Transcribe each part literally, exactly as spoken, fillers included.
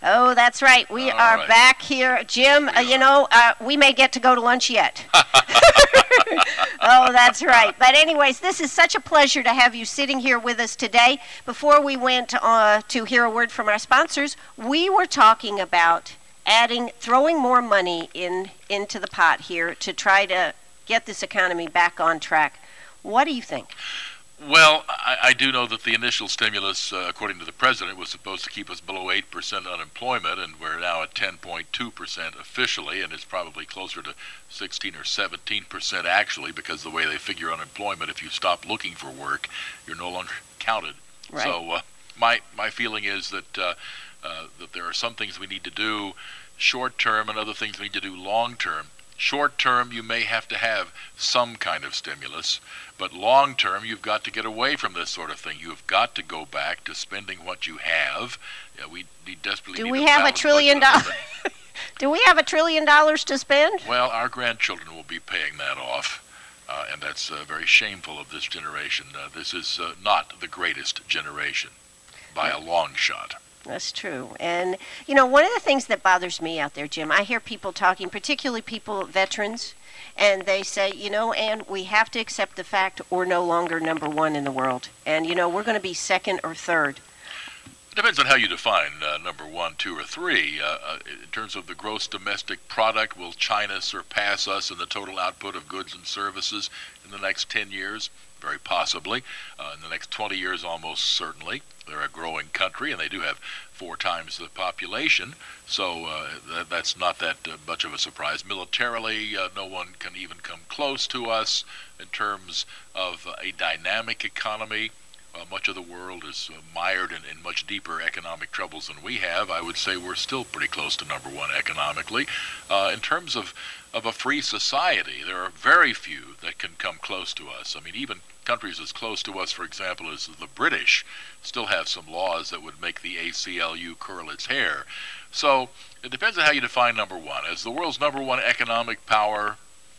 Oh, that's right. We All are right. back here. Jim, uh, you know, uh, we may get to go to lunch yet. Oh, that's right. But anyways, this is such a pleasure to have you sitting here with us today. Before we went uh, to hear a word from our sponsors, we were talking about adding, throwing more money in into the pot here to try to get this economy back on track. What do you think? Well, I, I do know that the initial stimulus, uh, according to the president, was supposed to keep us below eight percent unemployment, and we're now at ten point two percent officially, and it's probably closer to sixteen or seventeen percent actually, because the way they figure unemployment, if you stop looking for work, you're no longer counted. Right. So uh, my my feeling is that uh, uh, that there are some things we need to do short term and other things we need to do long term. Short term, you may have to have some kind of stimulus, but long term, you've got to get away from this sort of thing. You've got to go back to spending what you have. Yeah, we need desperately. Do need we a have a balanced trillion budget. dollars? Do we have a trillion dollars to spend? Well, our grandchildren will be paying that off, uh, and that's uh, very shameful of this generation. Uh, this is uh, not the greatest generation by a long shot. That's true. And, you know, one of the things that bothers me out there, Jim, I hear people talking, particularly people, veterans, and they say, you know, Ann, we have to accept the fact we're no longer number one in the world. And, you know, we're going to be second or third. It depends on how you define uh, number one, two, or three. Uh, uh, in terms of the gross domestic product, will China surpass us in the total output of goods and services in the next ten years? Very possibly. Uh, in the next twenty years, almost certainly. They're a growing country, and they do have four times the population, so uh, that, that's not that uh, much of a surprise. Militarily, uh, no one can even come close to us in terms of uh, a dynamic economy. Uh, much of the world is uh, mired in, in much deeper economic troubles than we have. I would say we're still pretty close to number one economically. Uh, in terms of, of a free society, there are very few that can come close to us. I mean, even countries as close to us, for example, as the British, still have some laws that would make the A C L U curl its hair. So it depends on how you define number one. As the world's number one economic power,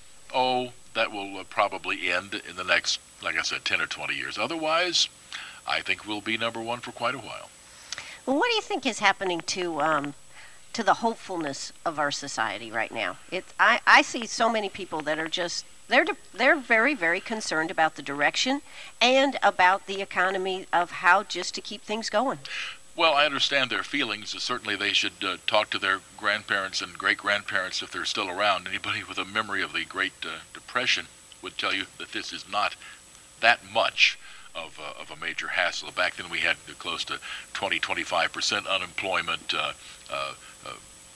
oh, that will uh, probably end in the next, like I said, ten or twenty years. Otherwise, I think we'll be number one for quite a while. Well, what do you think is happening to um, to the hopefulness of our society right now? It's I, I see so many people that are just, they're they're very, very concerned about the direction and about the economy of how just to keep things going. Well, I understand their feelings. Certainly they should uh, talk to their grandparents and great-grandparents if they're still around. Anybody with a memory of the Great uh, Depression would tell you that this is not that much of, uh, of a major hassle. Back then we had close to twenty, twenty-five percent unemployment, uh, uh, uh,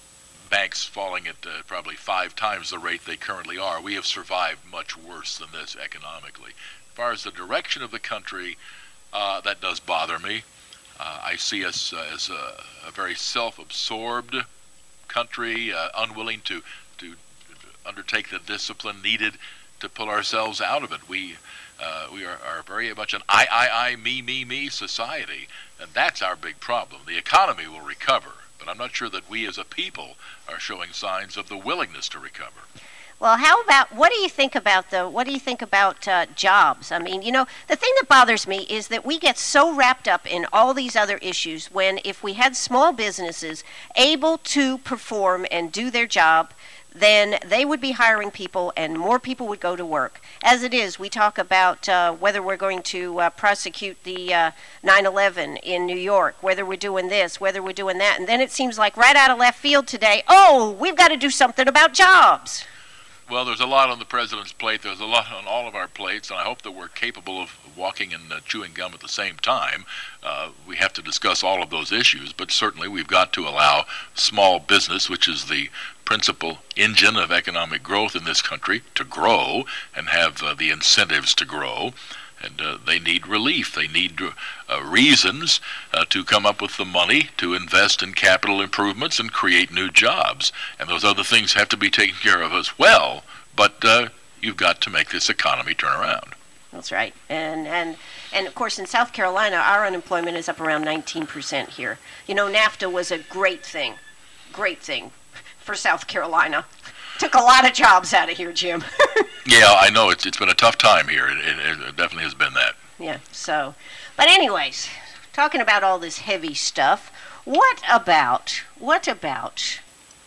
banks falling at uh, probably five times the rate they currently are. We have survived much worse than this economically. As far as the direction of the country, uh, that does bother me. Uh, I see us uh, as a, a very self-absorbed country, uh, unwilling to, to undertake the discipline needed to pull ourselves out of it. We uh, we are, are very much an I, I, I, me, me, me society, and that's our big problem. The economy will recover, but I'm not sure that we as a people are showing signs of the willingness to recover. Well, how about, what do you think about the, what do you think about uh, jobs? I mean, you know, the thing that bothers me is that we get so wrapped up in all these other issues when if we had small businesses able to perform and do their job, then they would be hiring people and more people would go to work. As it is, we talk about uh, whether we're going to uh, prosecute the uh, nine eleven in New York, whether we're doing this, whether we're doing that, and then it seems like right out of left field today, oh, we've got to do something about jobs. Well, there's a lot on the president's plate. There's a lot on all of our plates, and I hope that we're capable of walking and uh, chewing gum at the same time. Uh, we have to discuss all of those issues, but certainly we've got to allow small business, which is the principal engine of economic growth in this country, to grow and have uh, the incentives to grow. And uh, they need relief. They need uh, reasons uh, to come up with the money to invest in capital improvements and create new jobs. And those other things have to be taken care of as well. But uh, you've got to make this economy turn around. That's right. And, and, and of course, in South Carolina, our unemployment is up around nineteen percent here. You know, NAFTA was a great thing, great thing for South Carolina. Took a lot of jobs out of here, Jim. Yeah, I know. It's it's been a tough time here. It, it, it definitely has been that. Yeah, so. But anyways, talking about all this heavy stuff, What about, what about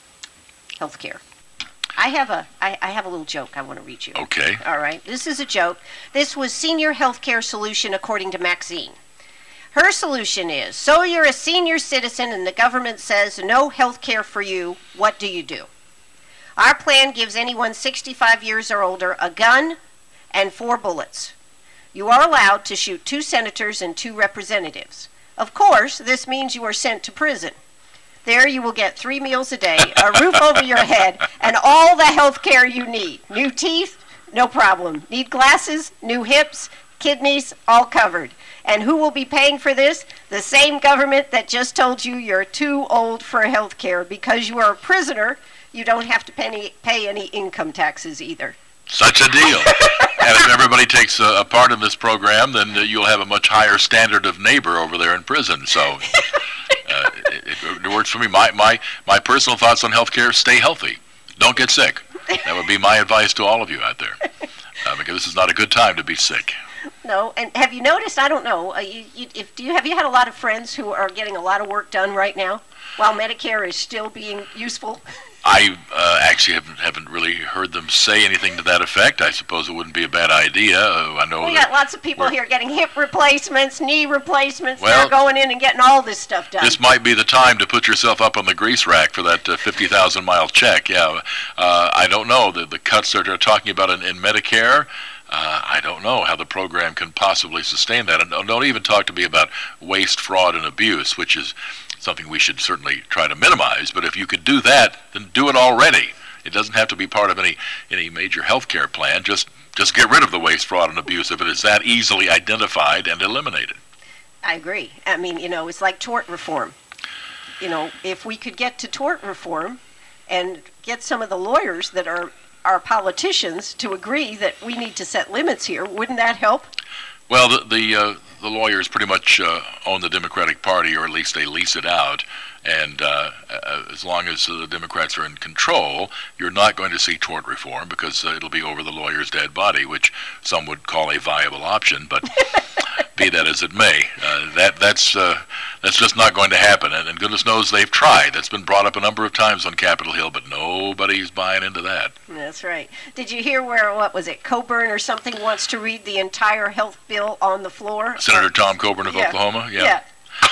health care? I have a I, I have a little joke I want to read you. Okay. All right. This is a joke. This was Senior Healthcare Solution according to Maxine. Her solution is, so you're a senior citizen and the government says no health care for you, what do you do? Our plan gives anyone sixty-five years or older a gun and four bullets. You are allowed to shoot two senators and two representatives. Of course, this means you are sent to prison. There you will get three meals a day, a roof over your head, and all the health care you need. New teeth? No problem. Need glasses? New hips? Kidneys? All covered. And who will be paying for this? The same government that just told you you're too old for health care. Because you are a prisoner, you don't have to pay any, pay any income taxes either. Such a deal. And if everybody takes a, a part in this program, then uh, you'll have a much higher standard of neighbor over there in prison. So uh, it, it, it works for me. My, my, my personal thoughts on healthcare, stay healthy. Don't get sick. That would be my advice to all of you out there. Uh, because this is not a good time to be sick. No, and have you noticed, I don't know, uh, you, you, if, do you, have you had a lot of friends who are getting a lot of work done right now while Medicare is still being useful? I uh, actually haven't, haven't really heard them say anything to that effect. I suppose it wouldn't be a bad idea. Uh, I know we got lots of people here getting hip replacements, knee replacements. Well, they're going in and getting all this stuff done. This might be the time to put yourself up on the grease rack for that uh, fifty thousand mile check. Yeah, uh, I don't know. The, the cuts that they're talking about in, in Medicare, Uh, I don't know how the program can possibly sustain that. And don't even talk to me about waste, fraud, and abuse, which is something we should certainly try to minimize. But if you could do that, then do it already. It doesn't have to be part of any, any major health care plan. Just, just get rid of the waste, fraud, and abuse if it is that easily identified and eliminated. I agree. I mean, you know, it's like tort reform. You know, if we could get to tort reform and get some of the lawyers that are our politicians to agree that we need to set limits here, wouldn't that help? Well, the the, uh, the lawyers pretty much uh, own the Democratic Party, or at least they lease it out. And uh, as long as the Democrats are in control, you're not going to see tort reform because uh, it'll be over the lawyer's dead body, which some would call a viable option. But be that as it may, uh, that that's uh, that's just not going to happen. And, and goodness knows they've tried. That's been brought up a number of times on Capitol Hill, but nobody's buying into that. That's right. Did you hear where, what was it, Coburn or something wants to read the entire health bill on the floor? Senator Tom Coburn of yeah. Oklahoma? Yeah. yeah.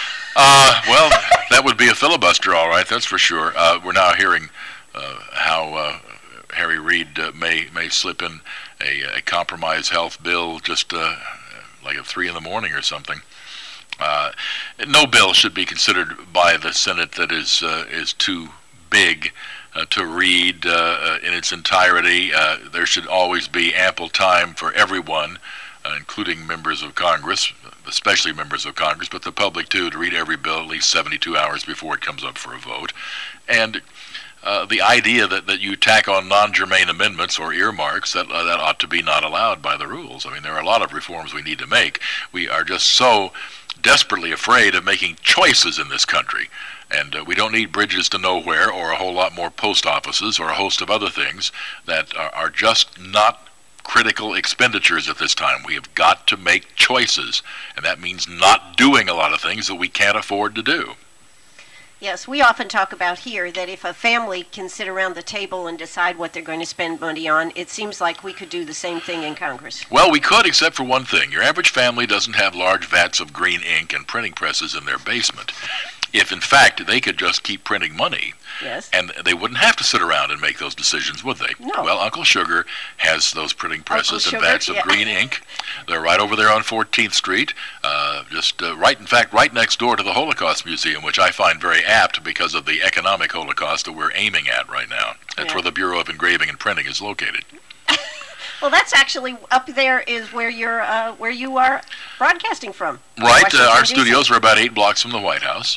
Uh, well, that would be a filibuster, all right, that's for sure. Uh, we're now hearing uh, how uh, Harry Reid uh, may may slip in a, a compromise health bill just uh, like at three in the morning or something. Uh, no bill should be considered by the Senate that is uh, is too big uh, to read uh, in its entirety. Uh, there should always be ample time for everyone, uh, including members of Congress, especially members of Congress, but the public too, to read every bill at least seventy-two hours before it comes up for a vote. And uh, the idea that, that you tack on non-germane amendments or earmarks, that uh, that ought to be not allowed by the rules. I mean, there are a lot of reforms we need to make. We are just so desperately afraid of making choices in this country. And uh, we don't need bridges to nowhere or a whole lot more post offices or a host of other things that are, are just not critical expenditures at this time. We have got to make choices, and that means not doing a lot of things that we can't afford to do. Yes, we often talk about here that if a family can sit around the table and decide what they're going to spend money on, it seems like we could do the same thing in Congress. Well, we could, except for one thing. Your average family doesn't have large vats of green ink and printing presses in their basement. If, in fact, they could just keep printing money, yes, and they wouldn't have to sit around and make those decisions, would they? No. Well, Uncle Sugar has those printing presses Uncle and Sugar, vats of yeah. green ink. They're right over there on fourteenth Street, uh, just uh, right, in fact, right next door to the Holocaust Museum, which I find very apt because of the economic Holocaust that we're aiming at right now. That's yeah. where the Bureau of Engraving and Printing is located. Well, that's actually up there is where you're, uh, where you are broadcasting from. Right, uh, our D C studios are about eight blocks from the White House.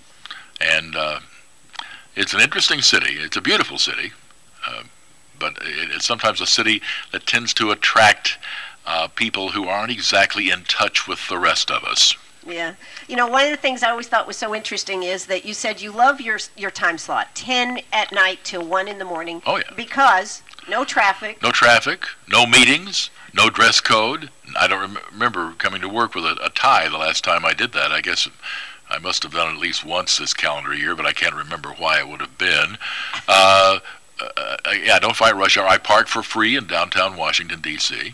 And uh, it's an interesting city. It's a beautiful city, uh, but it, it's sometimes a city that tends to attract uh, people who aren't exactly in touch with the rest of us. Yeah. You know, one of the things I always thought was so interesting is that you said you love your your time slot, ten at night till one in the morning. Oh, yeah. Because no traffic. No traffic, no meetings, no dress code. I don't rem- remember coming to work with a, a tie the last time I did that. I guess I must have done it at least once this calendar year, but I can't remember why it would have been. Uh, uh, yeah, don't fight rush hour. I park for free in downtown Washington, D C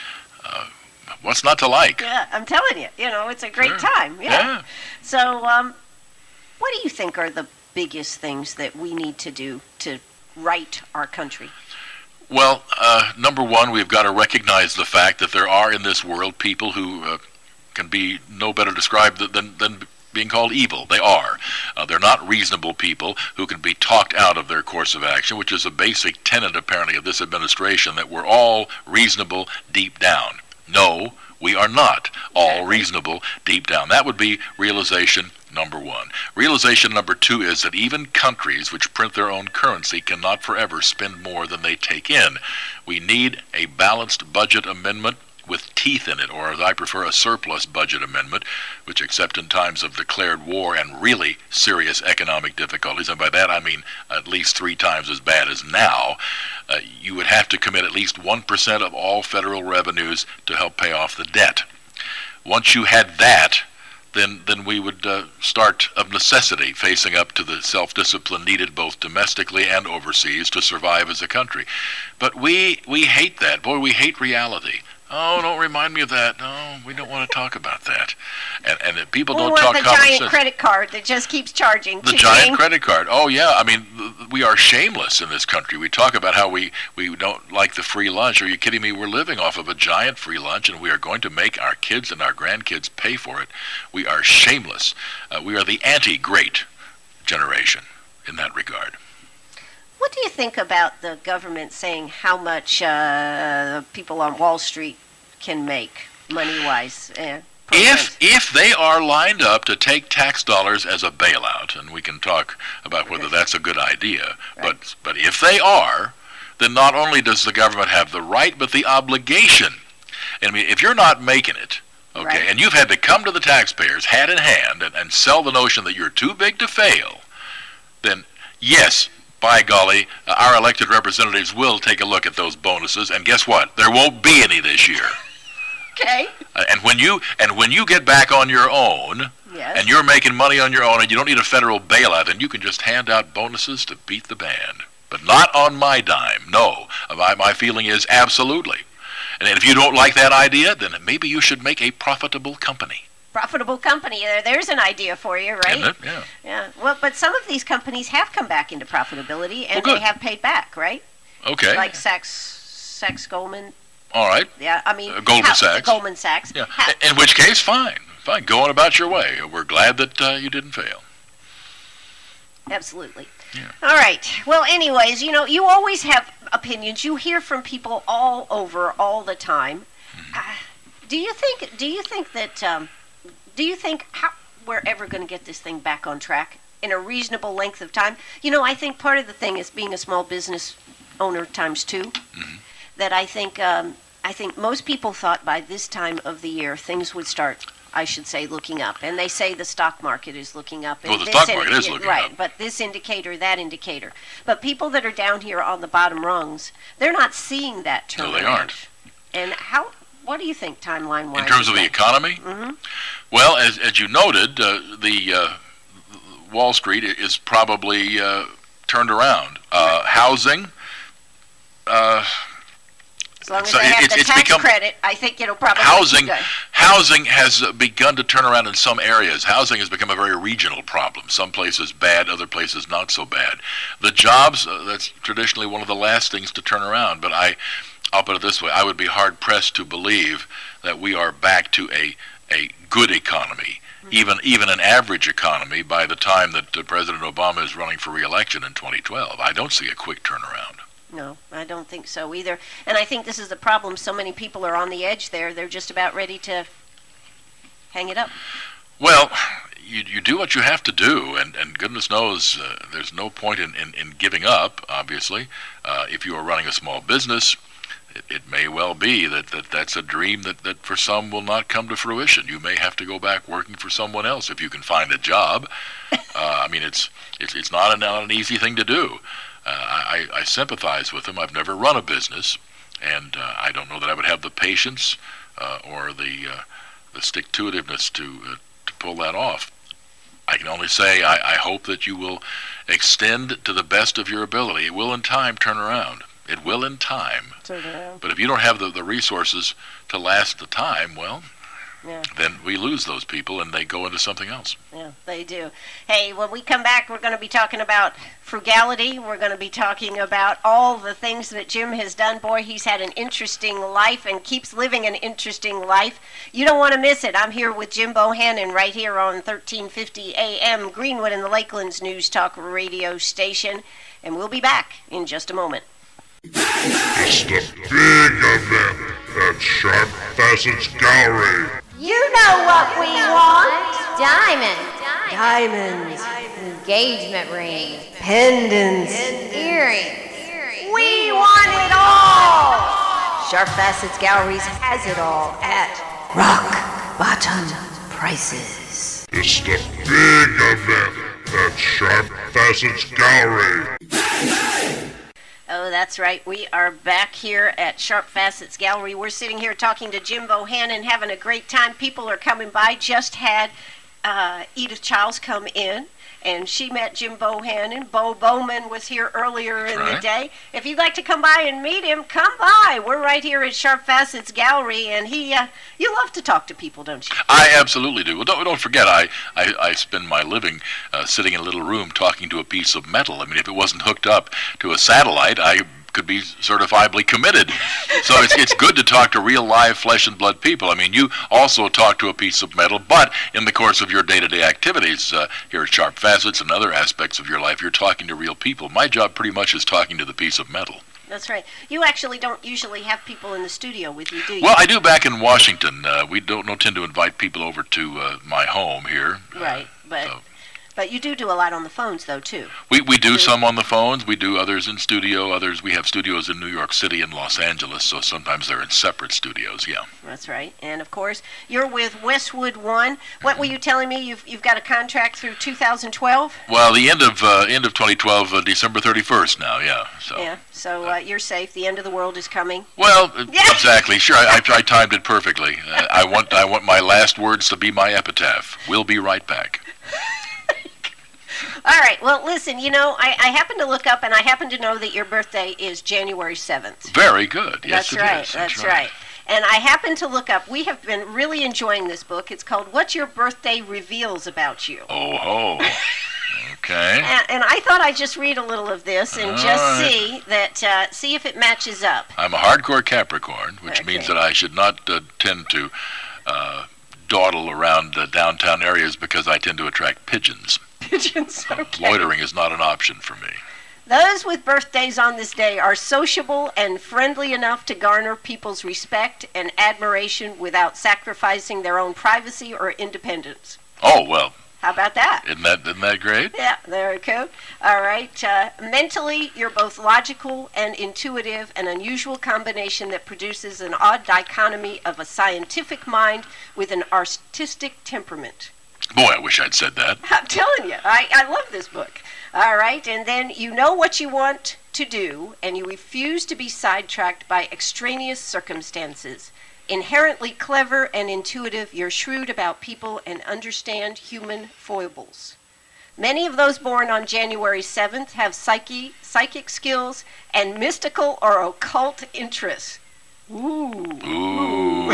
Uh, what's not to like? Yeah, I'm telling you, you know, it's a great Sure. time. Yeah. Yeah. So, um, what do you think are the biggest things that we need to do to right our country? Well, uh, number one, we've got to recognize the fact that there are in this world people who uh, can be no better described than, than being called evil. They are. Uh, they're not reasonable people who can be talked out of their course of action, which is a basic tenet, apparently, of this administration, that we're all reasonable deep down. No, we are not all reasonable deep down. That would be realization number one. Realization number two is that even countries which print their own currency cannot forever spend more than they take in. We need a balanced budget amendment with teeth in it, or as I prefer, a surplus budget amendment, which, except in times of declared war and really serious economic difficulties, and by that I mean at least three times as bad as now, uh, you would have to commit at least one percent of all federal revenues to help pay off the debt. Once you had that, then then we would uh, start of necessity facing up to the self-discipline needed both domestically and overseas to survive as a country. But we we hate that. Boy, we hate reality. Oh, don't remind me of that. No, we don't want to talk about that. And and if people We don't want talk the common giant sense. credit card that just keeps charging. The Keep giant going. credit card. Oh, yeah. I mean, th- we are shameless in this country. We talk about how we, we don't like the free lunch. Are you kidding me? We're living off of a giant free lunch, and we are going to make our kids and our grandkids pay for it. We are shameless. Uh, we are the anti-great generation in that regard. What do you think about the government saying how much uh, people on Wall Street can make money-wise? Uh, If if they are lined up to take tax dollars as a bailout, and we can talk about whether Okay. that's a good idea, Right. but but if they are, then not only does the government have the right, but the obligation. I mean, if you're not making it, okay, Right. and you've had to come to the taxpayers hat in hand and, and sell the notion that you're too big to fail, then yes, by golly, uh, our elected representatives will take a look at those bonuses, and guess what? There won't be any this year. Okay. Uh, and when you and when you get back on your own, Yes. and you're making money on your own, and you don't need a federal bailout, then you can just hand out bonuses to beat the band. But not on my dime. No, my my feeling is absolutely. And if you don't like that idea, then maybe you should make a profitable company. Profitable company. There, there's an idea for you, right? Isn't it? Yeah. Yeah. Well, but some of these companies have come back into profitability, and Well, good. they have paid back, right? Okay. Like Sachs, Sachs Goldman. All right. Yeah, I mean Uh, Goldman how- Sachs. Goldman Sachs. Yeah. How- In which case, fine. Fine. Go on about your way. We're glad that uh, you didn't fail. Absolutely. Yeah. All right. Well, anyways, you know, you always have opinions. You hear from people all over all the time. Mm-hmm. Uh, do you think? Do you think that? Um, do you think how we're ever going to get this thing back on track in a reasonable length of time? You know, I think part of the thing is being a small business owner times two. Mm-hmm. That I think. Um, I think most people thought by this time of the year things would start. I should say, looking up, and they say the stock market is looking up. And Well, the this stock market is indi- looking right, up. but this indicator, that indicator. But people that are down here on the bottom rungs, they're not seeing that turnaround. No, they aren't. And how? What do you think, timeline-wise? In terms of the economy, Mm-hmm. well, as as you noted, uh, the uh, Wall Street i- is probably uh, turned around. Uh, housing. Uh, As long as so they it- have it's- the it's tax become- credit, I think it'll probably housing keep going. housing has uh, begun to turn around in some areas. Housing has become a very regional problem. Some places bad, other places not so bad. The jobs, uh, that's traditionally one of the last things to turn around. But I, I'll put it this way: I would be hard pressed to believe that we are back to a a good economy, Mm-hmm. even even an average economy, by the time that uh, President Obama is running for re-election in twenty twelve. I don't see a quick turnaround. No, I don't think so either. And I think this is the problem. So many people are on the edge there. They're just about ready to hang it up. Well, you you do what you have to do, and, and goodness knows uh, there's no point in, in, in giving up, obviously. Uh, if you are running a small business, it, it may well be that, that that's a dream that, that for some will not come to fruition. You may have to go back working for someone else if you can find a job. Uh, I mean, it's, it's, it's not, an, not an easy thing to do. Uh, I, I sympathize with them. I've never run a business, and uh, I don't know that I would have the patience uh, or the uh, the stick-to-itiveness to uh, to pull that off. I can only say I, I hope that you will extend to the best of your ability. It will in time turn around. It will in time. Turn around. But if you don't have the, the resources to last the time, well, yeah. then we lose those people and they go into something else. Yeah, they do. Hey, when we come back, we're going to be talking about frugality. We're going to be talking about all the things that Jim has done. Boy, he's had an interesting life and keeps living an interesting life. You don't want to miss it. I'm here with Jim Bohannon right here on thirteen fifty A M Greenwood and the Lakelands News Talk radio station. And we'll be back in just a moment. It's the big event at Sharp Facets Gallery. You know what we want. Diamonds. Diamonds. Engagement rings. Pendants. Earrings. We want it all. Sharp Facets Galleries has it all at rock bottom prices. It's the big event at Sharp Facets Gallery. Oh, that's right. We are back here at Sharp Facets Gallery. We're sitting here talking to Jim Bohannon, having a great time. People are coming by. Just had uh, Edith Childs come in, and she met Jim Bohannon. Bo Bowman was here earlier in right. the day. If you'd like to come by and meet him, come by. We're right here at Sharp Facets Gallery, and he, uh, you love to talk to people, don't you? I absolutely do. Well, don't, don't forget, I, I, I spend my living uh, sitting in a little room talking to a piece of metal. I mean, if it wasn't hooked up to a satellite, I could be certifiably committed. So it's it's good to talk to real live flesh and blood people. I mean, you also talk to a piece of metal, but in the course of your day-to-day activities uh, here at Sharp Facets and other aspects of your life, you're talking to real people. My job pretty much is talking to the piece of metal. That's right. You actually don't usually have people in the studio with you, do you? Well, I do back in Washington. Uh, we don't, don't tend to invite people over to uh, my home here. Right, uh, but... So. But you do do a lot on the phones, though, too. We we do some on the phones. We do others in studio. Others, we have studios in New York City and Los Angeles, so sometimes they're in separate studios, yeah. That's right. And, of course, you're with Westwood One. What were you telling me? You've you've got a contract through two thousand twelve? Well, the end of uh, end of twenty twelve, uh, December thirty-first now, yeah. So. Yeah, so uh, you're safe. The end of the world is coming. Well, uh, Yeah. exactly. Sure, I, I, I timed it perfectly. Uh, I want I want my last words to be my epitaph. We'll be right back. All right. Well, listen, you know, I, I happen to look up, and I happen to know that your birthday is January seventh. Very good. Yes, That's it right. is. That's, That's right. right. And I happen to look up, we have been really enjoying this book. It's called What Your Birthday Reveals About You. Oh ho. Okay. And, and I thought I'd just read a little of this and All just right. see that, uh, see if it matches up. I'm a hardcore Capricorn, which Okay. means that I should not uh, tend to uh, dawdle around uh, downtown areas because I tend to attract pigeons. Pigeons, okay. Loitering is not an option for me. Those with birthdays on this day are sociable and friendly enough to garner people's respect and admiration without sacrificing their own privacy or independence. Oh, well, How about that? isn't that, isn't that great? Yeah, there we go. All right. Uh, mentally, you're both logical and intuitive, an unusual combination that produces an odd dichotomy of a scientific mind with an artistic temperament. Boy, I wish I'd said that. I'm telling you, I, I love this book. All right, and then you know what you want to do, and you refuse to be sidetracked by extraneous circumstances. Inherently clever and intuitive, you're shrewd about people and understand human foibles. Many of those born on January seventh have psyche, psychic skills and mystical or occult interests. Ooh. Ooh.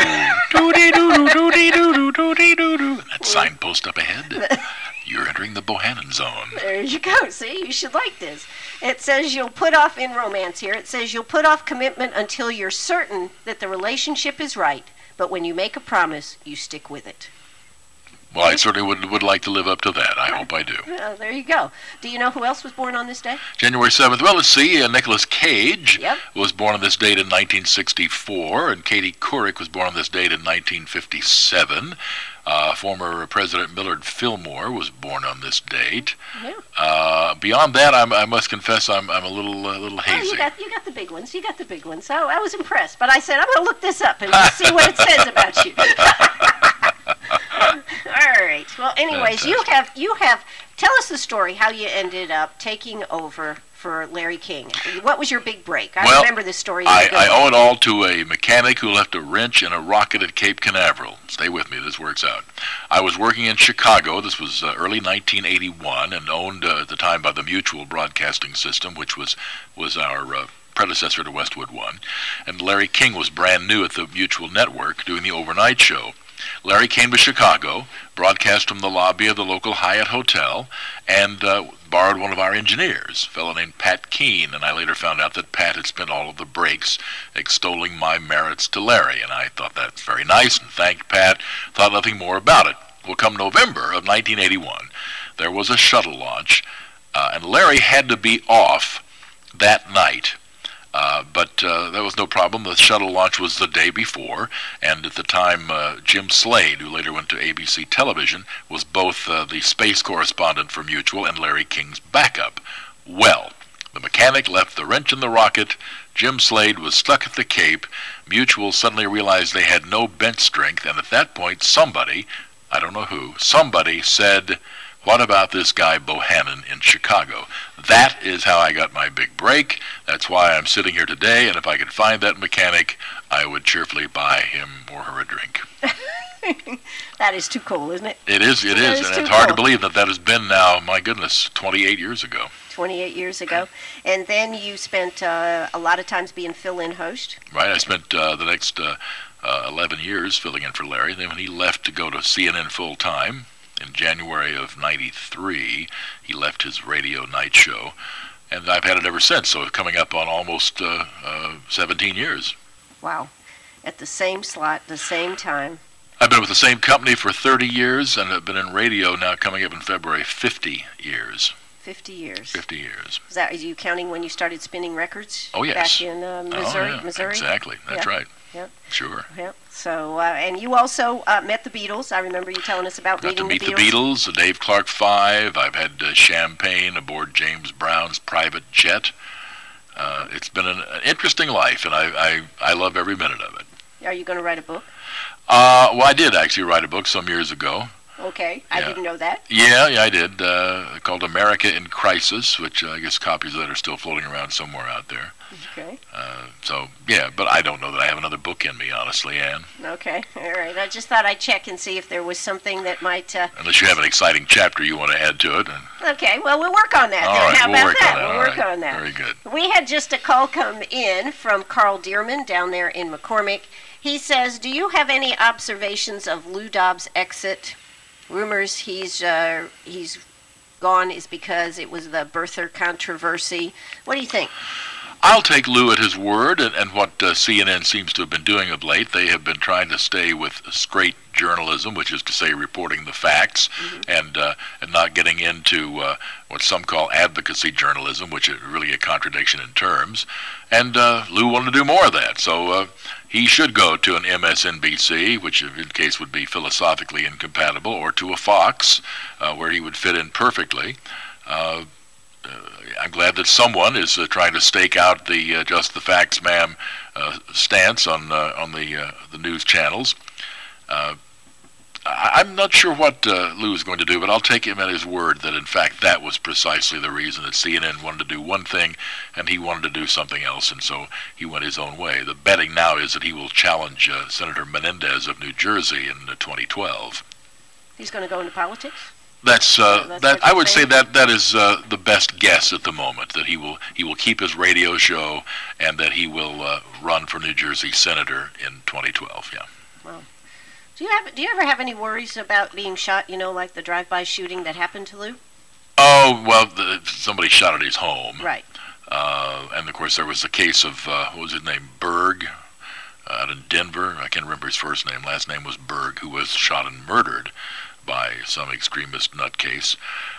Doody-doo-doo-doo-doo-doo-doo-doo-doo. That signpost up ahead. You're entering the Bohannon zone. There you go. See, you should like this. It says you'll put off, in romance here, it says you'll put off commitment until you're certain that the relationship is right, but when you make a promise, you stick with it. Well, I certainly would would like to live up to that. I hope I do. Well, there you go. Do you know who else was born on this day? January seventh. Well, let's see. Uh, Nicolas Cage Yep. was born on this date in nineteen sixty-four, and Katie Couric was born on this date in nineteen fifty-seven. Uh, former President Millard Fillmore was born on this date. Yeah. Uh, beyond that, I'm, I must confess I'm I'm a little a little Oh, hazy. you got you got the big ones. You got the big ones. So I was impressed, but I said I'm going to look this up and see what it says about you. All right. Well, anyways, you Fantastic. have you have tell us the story how you ended up taking over for Larry King? What was your big break? I well, remember this story. I, I owe it all to a mechanic who left a wrench in a rocket at Cape Canaveral. Stay with me, this works out. I was working in Chicago. This was uh, early nineteen eighty-one, and owned uh, at the time by the Mutual Broadcasting System, which was, was our uh, predecessor to Westwood One. And Larry King was brand new at the Mutual Network doing the overnight show. Larry came to Chicago, broadcast from the lobby of the local Hyatt Hotel, and uh, borrowed one of our engineers, a fellow named Pat Keene, and I later found out that Pat had spent all of the breaks extolling my merits to Larry, and I thought that's very nice and thanked Pat, thought nothing more about it. Well, come November of nineteen eighty-one, there was a shuttle launch, uh, and Larry had to be off that night. Uh, but uh, there was no problem. The shuttle launch was the day before, and at the time, uh, Jim Slade, who later went to A B C Television, was both uh, the space correspondent for Mutual and Larry King's backup. Well, the mechanic left the wrench in the rocket. Jim Slade was stuck at the Cape. Mutual suddenly realized they had no bench strength, and at that point, somebody, I don't know who, somebody said, "What about this guy Bohannon in Chicago?" That is how I got my big break. That's why I'm sitting here today, and if I could find that mechanic, I would cheerfully buy him or her a drink. That is too cool, isn't it? It is, it That is, is and too it's hard cool. to believe that that has been now, my goodness, twenty-eight years ago. twenty-eight years ago. And then you spent uh, a lot of times being fill-in host. Right, I spent uh, the next uh, uh, eleven years filling in for Larry. Then when he left to go to C N N full-time, in January of ninety-three, he left his radio night show, and I've had it ever since, so coming up on almost uh, uh, seventeen years. Wow. At the same slot, the same time. I've been with the same company for thirty years, and I've been in radio now coming up in February, fifty years. fifty years. fifty years. Is that, are you counting when you started spinning records? Oh, yes. Back in uh, Missouri? Oh, yeah, Missouri? exactly. That's Yeah. right. Yep. Sure. Yep. So, uh, and you also uh, met the Beatles. I remember you telling us about Got meeting to meet the the Beatles. Beatles, the Dave Clark Five. I've had uh, champagne aboard James Brown's private jet. Uh, it's been an, an interesting life, and I, I, I love every minute of it. Are you going to write a book? Uh, well, I did actually write a book some years ago. Okay. I Yeah. didn't know that. Yeah, yeah, I did. Uh, called America in Crisis, which uh, I guess copies of that are still floating around somewhere out there. Okay. Uh, so, yeah, but I don't know that I have another book in me, honestly, Ann. Okay. All right. I just thought I'd check and see if there was something that might... Uh... Unless you have an exciting chapter you want to add to it. Okay. Well, we'll work on that. All then. right, How we'll about work that? on that. We'll All work right. on that. Very good. We had just a call come in from Carl Dearman down there in McCormick. He says, do you have any observations of Lou Dobbs' exit? Rumors he's uh, he's gone is because it was the birther controversy. What do you think? I'll take Lou at his word, and, and what uh, C N N seems to have been doing of late. They have been trying to stay with straight journalism, which is to say reporting the facts, mm-hmm. and uh, and not getting into uh, what some call advocacy journalism, which is really a contradiction in terms. And uh, Lou wanted to do more of that, so uh, he should go to an M S N B C, which in case would be philosophically incompatible, or to a Fox, uh, where he would fit in perfectly. Uh, Uh, I'm glad that someone is uh, trying to stake out the uh, "just the facts, ma'am" uh, stance on uh, on the uh, the news channels. Uh, I- I'm not sure what uh, Lou is going to do, but I'll take him at his word that in fact that was precisely the reason that C N N wanted to do one thing and he wanted to do something else, and so he went his own way. The betting now is that he will challenge uh, Senator Menendez of New Jersey in uh, twenty twelve. He's going to go into politics? That's, uh, That's that what I you're would say saying? that that is uh, the best guess at the moment, that he will he will keep his radio show and that he will uh, run for New Jersey senator in twenty twelve. Yeah. Wow. Do you have do you ever have any worries about being shot? You know, like the drive-by shooting that happened to Lou? Oh well, the, somebody shot at his home. Right. Uh, and of course there was the case of uh, what was his name, Berg, uh, out in Denver. I can't remember his first name. Last name was Berg, who was shot and murdered by some extremist nutcase.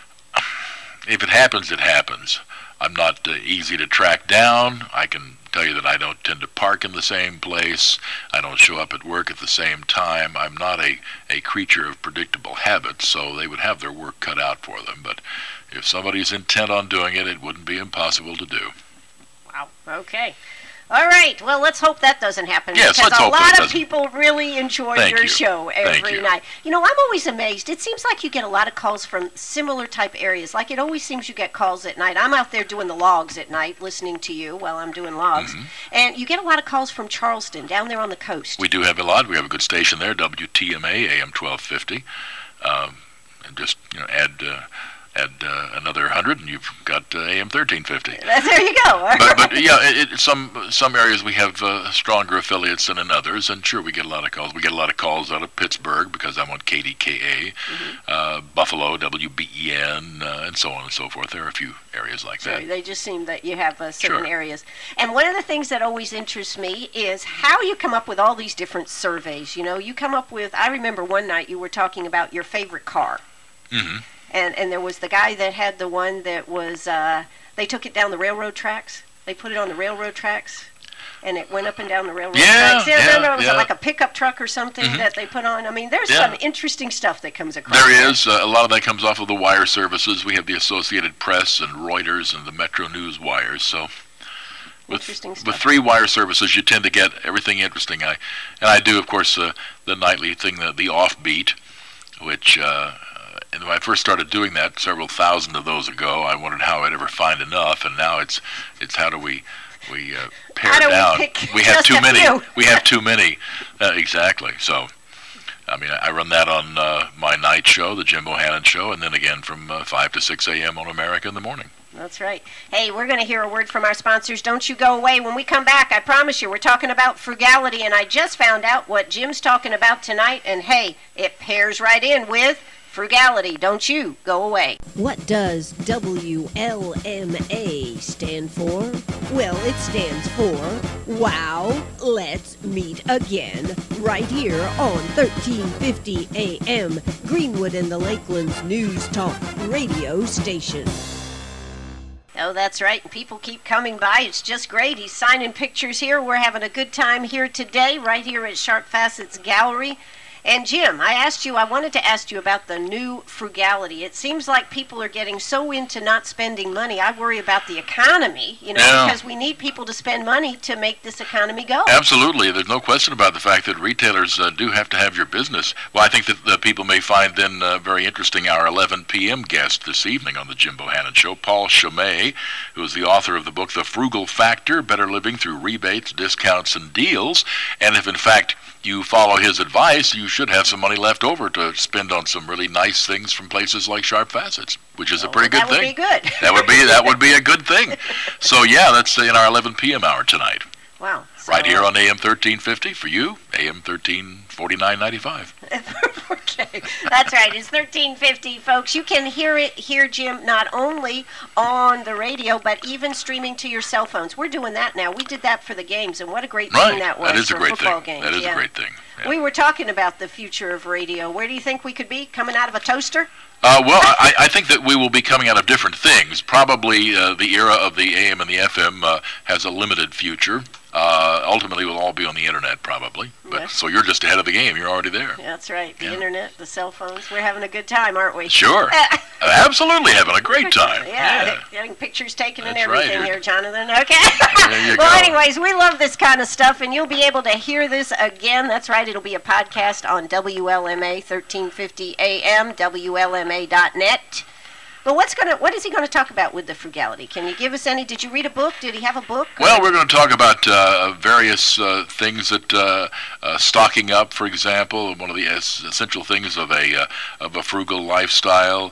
If it happens, it happens. I'm not uh, easy to track down. I can tell you that I don't tend to park in the same place. I don't show up at work at the same time. I'm not a, a creature of predictable habits, so they would have their work cut out for them. But if somebody's intent on doing it, it wouldn't be impossible to do. Wow. Okay. All right. Well, let's hope that doesn't happen. Yes, because let's a hope lot that of doesn't. people really enjoy Thank your you. show Thank every you. night. You know, I'm always amazed. It seems like you get a lot of calls from similar type areas. Like it always seems you get calls at night. I'm out there doing the logs at night, listening to you while I'm doing logs. Mm-hmm. And you get a lot of calls from Charleston, down there on the coast. We do have a lot. We have a good station there, W T M A, A M twelve fifty. Um, and just, you know, add... Uh, Add uh, another one hundred, and you've got uh, A M thirteen fifty. There you go. but, but yeah, it, it, some some areas we have uh, stronger affiliates than in others, and sure, we get a lot of calls. We get a lot of calls out of Pittsburgh because I'm on K D K A, mm-hmm. uh, Buffalo, W B E N, uh, and so on and so forth. There are a few areas like Sure, that. they just seem that you have uh, certain Sure. areas. And one of the things that always interests me is how you come up with all these different surveys. You know, you come up with, I remember one night you were talking about your favorite car. Mm-hmm. And and there was the guy that had the one that was, uh, they took it down the railroad tracks. They put it on the railroad tracks, and it went up and down the railroad Yeah, tracks. Yeah, yeah, no, no, it was yeah. like a pickup truck or something Mhm. that they put on. I mean, there's Yeah. some interesting stuff that comes across. There is. Uh, a lot of that comes off of the wire services. We have the Associated Press and Reuters and the Metro News wires. So with, Interesting stuff. with three wire services, you tend to get everything interesting. I And I do, of course, uh, the nightly thing, the, the Offbeat, which... Uh, And when I first started doing that several thousand of those ago, I wondered how I'd ever find enough, and now it's it's how do we we uh, pare How do we down? pick we have just too a many. few? We have too many. Uh, exactly. So, I mean, I run that on uh, my night show, the Jim Bohannon Show, and then again from uh, five to six a.m. on America in the morning. That's right. Hey, we're going to hear a word from our sponsors. Don't you go away. When we come back, I promise you, we're talking about frugality, and I just found out what Jim's talking about tonight, and hey, it pairs right in with frugality. Don't you go away. What does W L M A stand for? Well, it stands for Wow, Let's Meet Again, right here on thirteen fifty A M, Greenwood and the Lakelands News Talk radio station. Oh, that's right. And people keep coming by. It's just great. He's signing pictures here. We're having a good time here today, right here at Sharp Facets Gallery. And Jim, I asked you, I wanted to ask you about the new frugality. It seems like people are getting so into not spending money. I worry about the economy, you know, Yeah. because we need people to spend money to make this economy go. Absolutely. There's no question about the fact that retailers uh, do have to have your business. Well, I think that the people may find then uh, very interesting our eleven p.m. guest this evening on the Jim Bohannon Show, Paul Chamay, who is the author of the book The Frugal Factor, Better Living Through Rebates, Discounts, and Deals. And if, in fact, you follow his advice, you should have some money left over to spend on some really nice things from places like Sharp Facets, which is a Oh, pretty well, good that thing. would be good. that would be that would be a good thing. So yeah, that's in our eleven p.m. hour tonight, Wow. So, right here on A M thirteen fifty for you, A M thirteen forty-nine ninety-five. Okay, that's right. It's thirteen fifty, folks. You can hear it here, Jim, not only on the radio, but even streaming to your cell phones. We're doing that now. We did that for the games, and what a great Right, thing that was that is a for great football thing. games. That is yeah. a great thing. Yeah. We were talking about the future of radio. Where do you think we could be? Coming out of a toaster? Uh, well, I, I think that we will be coming out of different things. Probably uh, the era of the A M and the F M uh, has a limited future. Uh, ultimately, we'll all be on the internet, probably. But Yes. so you're just ahead of the game. You're already there. Yeah, that's right. The Yeah. internet, the cell phones. We're having a good time, aren't we? Sure. Absolutely having a great time. Yeah, getting pictures taken and That's right. everything here, Jonathan. Okay. There you Well, go. anyways, we love this kind of stuff, and you'll be able to hear this again. That's right. It'll be a podcast on W L M A thirteen fifty A M, W L M A dot net. But what's gonna? What is he going to talk about with the frugality? Can you give us any? Did you read a book? Did he have a book? Well, we're going to talk about uh, various uh, things that uh, uh, stocking up, for example, one of the es- essential things of a uh, of a frugal lifestyle.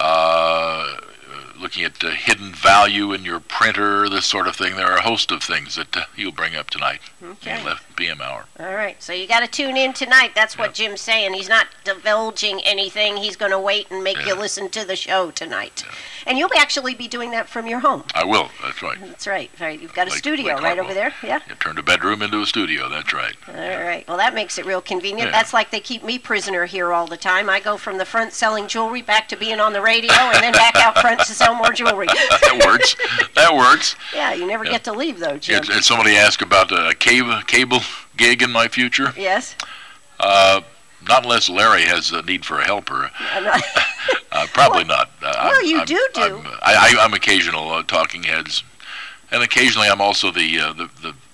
Uh, looking at uh, hidden value in your printer, this sort of thing. There are a host of things that uh, he'll bring up tonight Okay. in the eleven p.m. hour. All right, so you got to tune in tonight. That's what Jim's saying. He's not divulging anything. He's going to wait and make you Yeah. listen to the show tonight. And you'll actually be doing that from your home. I will. That's right. That's right. Right. You've got a Like- studio like right Hartwell. over there. Yeah. You turned a bedroom into a studio. That's right. All right. Well, that makes it real convenient. Yeah. That's like they keep me prisoner here all the time. I go from the front selling jewelry back to being on the radio and then back out front to sell more jewelry. That works. That works. Yeah, you never Yeah. get to leave, though, Jim. Did, did somebody ask about a cable, cable gig in my future? Yes? Uh, not unless Larry has a need for a helper. I'm not- Uh, probably not. Uh, well, I'm- you I'm- do do. I'm, I, I, I'm occasional uh, talking heads, and occasionally I'm also the, uh, the the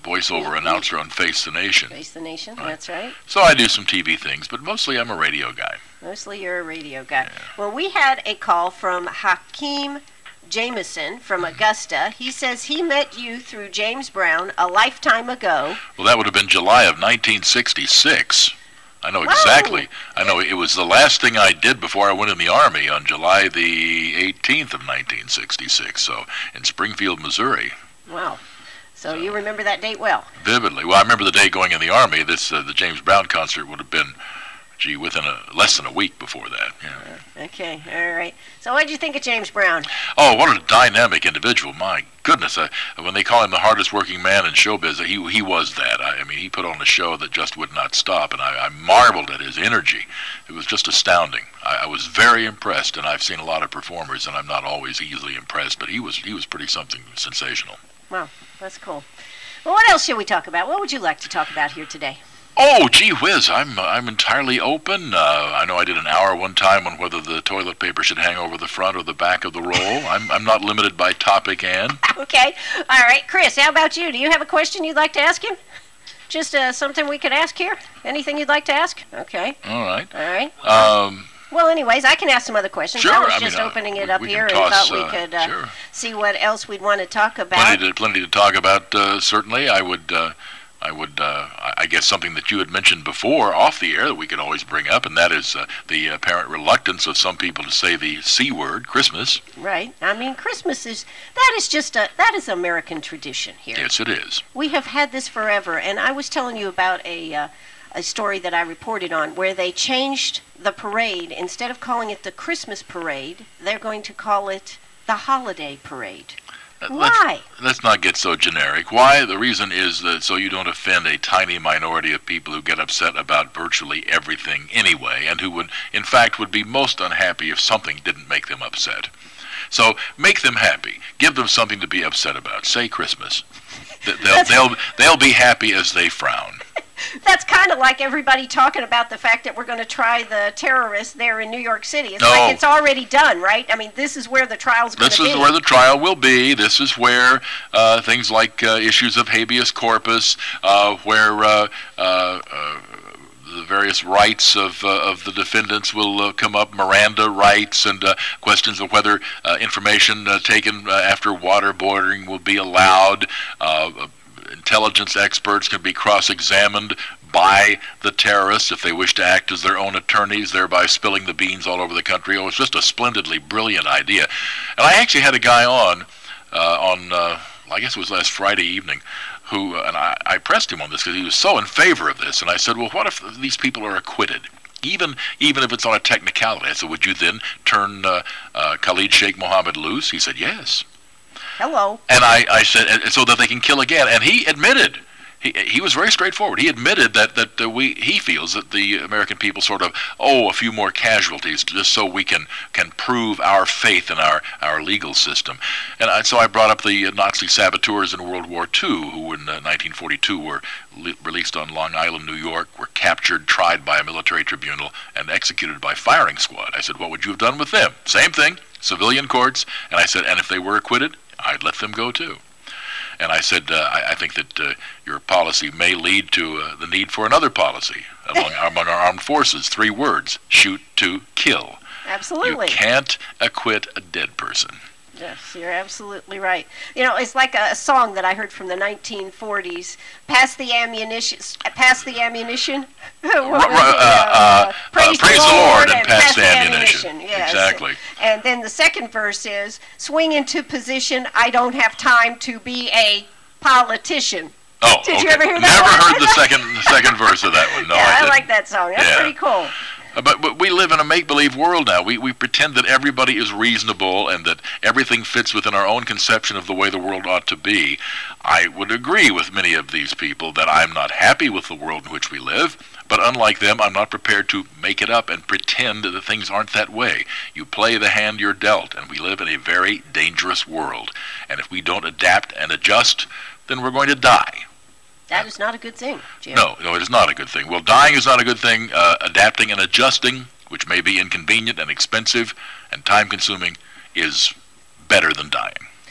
voiceover announcer on Face the Nation. Face the Nation, Right. that's right. So I do some T V things, but mostly I'm a radio guy. Mostly you're a radio guy. Well, we had a call from Hakeem Jameson from Augusta. He says he met you through James Brown a lifetime ago. Well, that would have been July of nineteen sixty-six. I know Wow. exactly. I know it was the last thing I did before I went in the Army on July the eighteenth of nineteen sixty-six, so in Springfield, Missouri. Wow. So you remember that date well. Vividly. Well, I remember the day going in the Army. This uh, the James Brown concert would have been, gee, within a, less than a week before that. Yeah. Okay, all right. So what did you think of James Brown? Oh, what a dynamic individual! My goodness, I, when they call him the hardest working man in showbiz, he he was that. I, I mean, he put on a show that just would not stop, and I, I marveled at his energy. It was just astounding. I, I was very impressed, and I've seen a lot of performers, and I'm not always easily impressed, but he was he was pretty something sensational. Wow, that's cool. Well, what else should we talk about? What would you like to talk about here today? Oh, gee whiz, I'm I'm entirely open. Uh, I know I did an hour one time on whether the toilet paper should hang over the front or the back of the roll. I'm I'm not limited by topic, Ann. Okay, all right. Chris, how about you? Do you have a question you'd like to ask him? Just uh, something we could ask here? Anything you'd like to ask? Okay, All right. all right. Um, Well, anyways, I can ask some other questions. Sure, I was I just mean, uh, opening it we- up we can here and toss, thought we uh, could uh, sure. see what else we'd want to talk about. plenty to plenty to talk about. Uh, certainly, I would. Uh, I would. Uh, I I guess something that you had mentioned before off the air that we could always bring up, and that is uh, the apparent reluctance of some people to say the C word, Christmas. Right. I mean, Christmas is, that is just a, that is American tradition here. Yes, it is. We have had this forever, and I was telling you about a uh, a story that I reported on where they changed the parade. Instead of calling it the Christmas parade, they're going to call it the holiday parade. Uh, Why? Let's, let's not get so generic. Why? The reason is that so you don't offend a tiny minority of people who get upset about virtually everything anyway, and who would, in fact, would be most unhappy if something didn't make them upset. So make them happy. Give them something to be upset about. Say Christmas. Th- They'll, they'll, they'll be happy as they frown. That's kind of like everybody talking about the fact that we're going to try the terrorists there in New York City. It's No. like it's already done, right? I mean, this is where the trial's going This to be. is where the trial will be. This is where uh, things like uh, issues of habeas corpus, uh, where uh, uh, uh, the various rights of uh, of the defendants will uh, come up, Miranda rights, and uh, questions of whether uh, information uh, taken uh, after waterboarding will be allowed. Uh, intelligence experts can be cross-examined by the terrorists if they wish to act as their own attorneys, thereby spilling the beans all over the country. Oh, it's just a splendidly brilliant idea. And I actually had a guy on, uh, on uh, I guess it was last Friday evening, who, uh, and I, I pressed him on this because he was so in favor of this, and I said, well, what if these people are acquitted? Even even if it's on a technicality. I said, would you then turn uh, uh, Khalid Sheikh Mohammed loose? He said, yes. Hello. And I, I said, and so that they can kill again. And he admitted, he he was very straightforward. He admitted that that uh, we he feels that the American people sort of owe a few more casualties just so we can can prove our faith in our, our legal system. And I, so I brought up the Nazi saboteurs in World War Two, who in uh, nineteen forty-two were le- released on Long Island, New York, were captured, tried by a military tribunal, and executed by firing squad. I said, what would you have done with them? Same thing, civilian courts. And I said, and if they were acquitted, I'd let them go too. And I said, uh, I, I think that uh, your policy may lead to uh, the need for another policy among, among our armed forces. Three words: shoot to kill. Absolutely. You can't acquit a dead person. Yes, you're absolutely right. You know, it's like a, a song that I heard from the nineteen forties. Pass the ammunition. Pass the ammunition. What R- was r- it? uh, uh, praise, uh, praise the Lord and pass pass the the ammunition. ammunition. Yes. Exactly. And then the second verse is, swing into position. I don't have time to be a politician. Oh, Did okay. you ever hear that Never one? heard the second the second verse of that one. No, yeah, I I, didn't. like that song. That's Yeah. pretty cool. Uh, But, but we live in a make-believe world now. We we pretend that everybody is reasonable and that everything fits within our own conception of the way the world ought to be. I would agree with many of these people that I'm not happy with the world in which we live, but unlike them, I'm not prepared to make it up and pretend that things aren't that way. You play the hand you're dealt, and we live in a very dangerous world. And if we don't adapt and adjust, then we're going to die. That is not a good thing, Jim. No, no, it is not a good thing. Well, dying is not a good thing. Uh, adapting and adjusting, which may be inconvenient and expensive and time-consuming, is better than dying.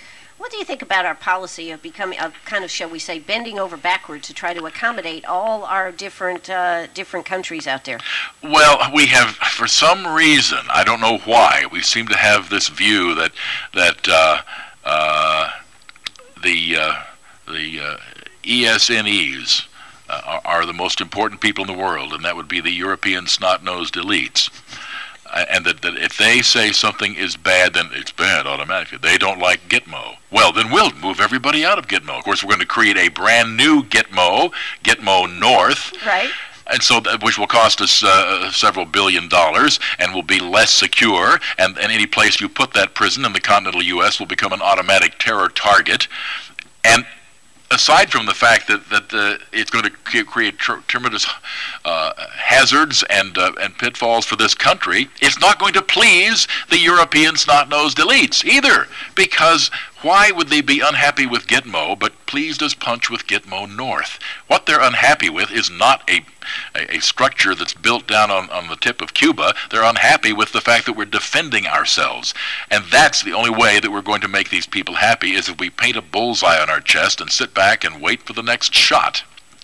what do you think about our policy of becoming, of kind of, shall we say, bending over backwards to try to accommodate all our different uh, different countries out there? Well, we have, for some reason, I don't know why, we seem to have this view that that uh, uh, the uh, the uh, E S N Es uh, are, are the most important people in the world, and that would be the European snot-nosed elites. Uh, and that, that if they say something is bad, then it's bad automatically. They don't like Gitmo. Well, then we'll move everybody out of Gitmo. Of course, we're going to create a brand new Gitmo, Gitmo North. Right. And so, that, which will cost us uh, several billion dollars and will be less secure. And, and any place you put that prison in the continental U S will become an automatic terror target. And aside from the fact that that uh, it's going to create tr- tremendous uh, hazards and uh, and pitfalls for this country, it's not going to please the European snot-nosed elites either. Because why would they be unhappy with Gitmo but pleased as punch with Gitmo North? What they're unhappy with is not a a, a structure that's built down on, on the tip of Cuba. They're unhappy with the fact that we're defending ourselves. And that's the only way that we're going to make these people happy, is if we paint a bullseye on our chest and sit back and wait for the next shot.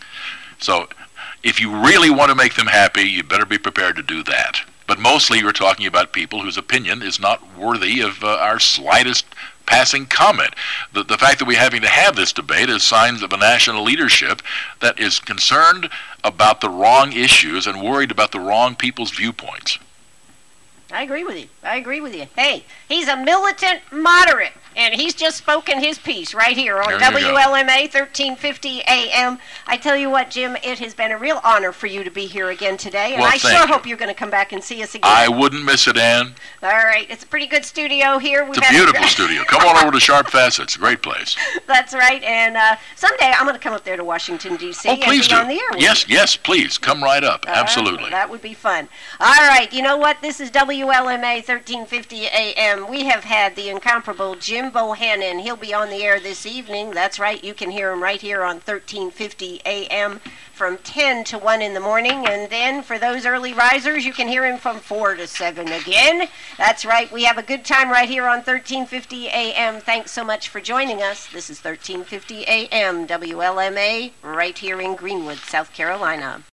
So if you really want to make them happy, you better be prepared to do that. But mostly you're talking about people whose opinion is not worthy of uh, our slightest passing comment. The, the fact that we're having to have this debate is signs of a national leadership that is concerned about the wrong issues and worried about the wrong people's viewpoints. I agree with you. I agree with you. Hey, he's a militant moderate, and he's just spoken his piece right here on W L M A thirteen fifty A M. I tell you what, Jim, it has been a real honor for you to be here again today, and well, I sure you. hope you're going to come back and see us again. I wouldn't miss it, Ann. All right. It's a pretty good studio here. We've it's a beautiful a... studio. Come on over to Sharp Facets. Great place. That's right, and uh, someday I'm going to come up there to Washington, D C Oh, please and be do. on the air with yes, you. yes, please. Come right up. Uh, Absolutely. That would be fun. All right. You know what? This is W L M A thirteen fifty A M. We have had the incomparable Jim Bohannon. He'll be on the air this evening. That's right. You can hear him right here on thirteen fifty A M from ten to one in the morning. And then for those early risers, you can hear him from four to seven again. That's right. We have a good time right here on thirteen fifty A M. Thanks so much for joining us. This is thirteen fifty A M W L M A right here in Greenwood, South Carolina.